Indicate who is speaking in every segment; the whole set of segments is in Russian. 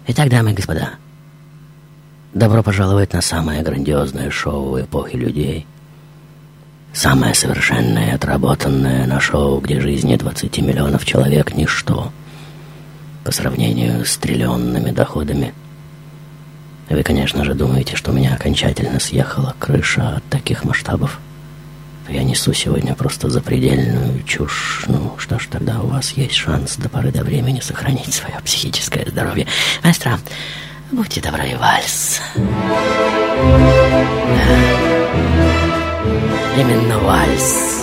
Speaker 1: Итак, дамы и господа, добро пожаловать на самое грандиозное шоу эпохи людей. Самое совершенное, отработанное на шоу, где жизни 20 миллионов человек — ничто по сравнению с триллионными доходами. Вы, конечно же, думаете, что у меня окончательно съехала крыша от таких масштабов. Я несу сегодня просто запредельную чушь. Ну, что ж, тогда у вас есть шанс до поры до времени сохранить свое психическое здоровье. Маэстро, будьте добры, вальс. Да. Именно вальс.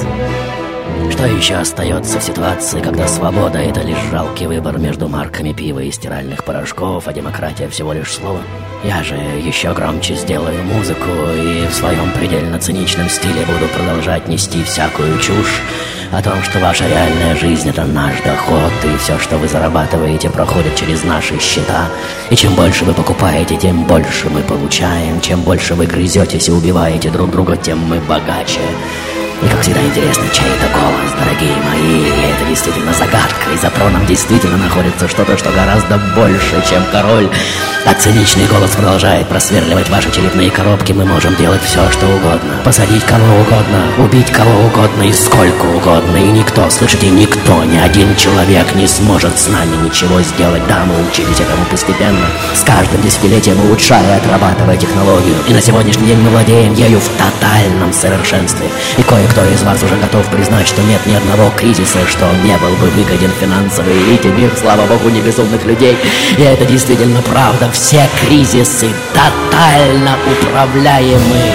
Speaker 1: Что еще остается в ситуации, когда свобода — это лишь жалкий выбор между марками пива и стиральных порошков, а демократия всего лишь слово? Я же еще громче сделаю музыку и в своем предельно циничном стиле буду продолжать нести всякую чушь о том, что ваша реальная жизнь — это наш доход, и все, что вы зарабатываете, проходит через наши счета. И чем больше вы покупаете, тем больше мы получаем. Чем больше вы грызетесь и убиваете друг друга, тем мы богаче. И, как всегда, интересно, чей это голос, дорогие мои. И это действительно загадка, и за троном действительно находится что-то, что гораздо больше, чем король. А циничный голос продолжает просверливать ваши черепные коробки. Мы можем делать все, что угодно. Посадить кого угодно, убить кого угодно и сколько угодно. И никто, слышите, никто, ни один человек не сможет с нами ничего сделать. Да, мы учились этому постепенно, с каждым десятилетием улучшая, отрабатывая технологию. И на сегодняшний день мы владеем ею в тотальном совершенстве. И кое-кто из вас уже готов признать, что нет ни одного кризиса, что он не был бы выгоден финансовой элите. Мир, слава богу, не безумных людей. И это действительно правда. Все кризисы тотально управляемы.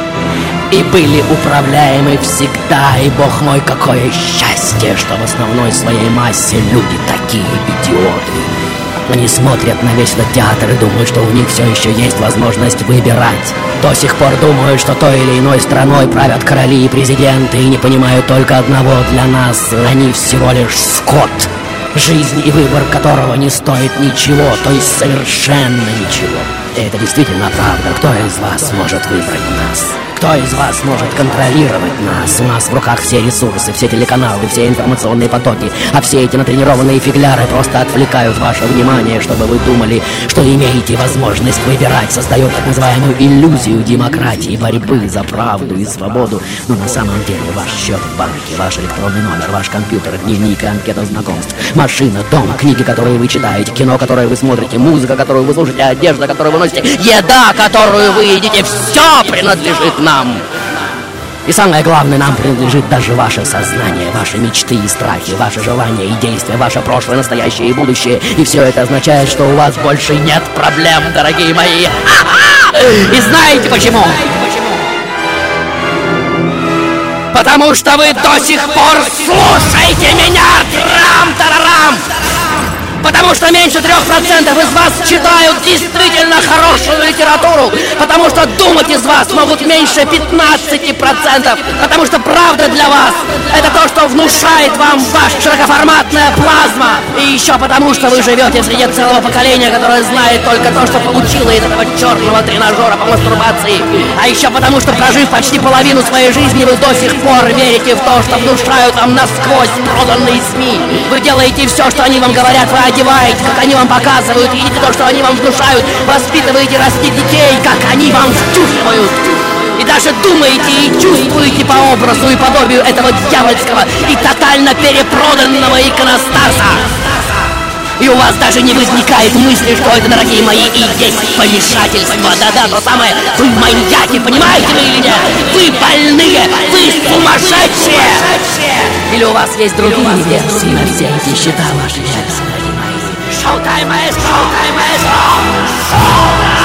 Speaker 1: И были управляемы всегда. И, бог мой, какое счастье, что в основной своей массе люди такие идиоты. Они смотрят на весь этот театр и думают, что у них все еще есть возможность выбирать. До сих пор думают, что той или иной страной правят короли и президенты, и не понимают только одного: для нас они всего лишь скот, жизнь и выбор которого не стоит ничего, то есть совершенно ничего. И это действительно правда. Кто из вас может выбрать нас? Кто из вас может контролировать нас? У нас в руках все ресурсы, все телеканалы, все информационные потоки. А все эти натренированные фигляры просто отвлекают ваше внимание, чтобы вы думали, что имеете возможность выбирать. Создают так называемую иллюзию демократии, борьбы за правду и свободу. Но на самом деле ваш счет в банке, ваш электронный номер, ваш компьютер, дневник и анкета знакомств, машина, дом, книги, которые вы читаете, кино, которое вы смотрите, музыка, которую вы слушаете, одежда, которую вы носите, еда, которую вы едите, все принадлежит нам. И самое главное, нам принадлежит даже ваше сознание, ваши мечты и страхи, ваши желания и действия, ваше прошлое, настоящее и будущее. И все это означает, что у вас больше нет проблем, дорогие мои. И знаете почему? Потому что вы до сих пор слушаете меня! Трам-тарарам! Потому что меньше 3% из вас читают действительно хорошую литературу. Потому что думать из вас могут меньше 15%. Потому что правда для вас — это то, что внушает вам ваша широкоформатная плазма. И еще потому, что вы живете среди целого поколения, которое знает только то, что получило из этого черного тренажера по мастурбации. А еще потому, что, прожив почти половину своей жизни, вы до сих пор верите в то, что внушают вам насквозь проданные СМИ. Вы делаете все, что они вам говорят, вы одеваете, как они вам показывают, едите то, что они вам внушают, воспитываете, растите детей, как они вам втюхивают. И даже думаете и чувствуете по образу и подобию этого дьявольского и тотально перепроданного иконостаса. И у вас даже не возникает мысли, что это, дорогие мои, и есть помешательство. Да-да, то самое, вы маньяки, понимаете вы или нет? Вы больные, вы сумасшедшие! Или у вас есть другие версии на все эти счета ваши версии? Шоу-тайм, маэстро! Шоу-тайм, маэстро!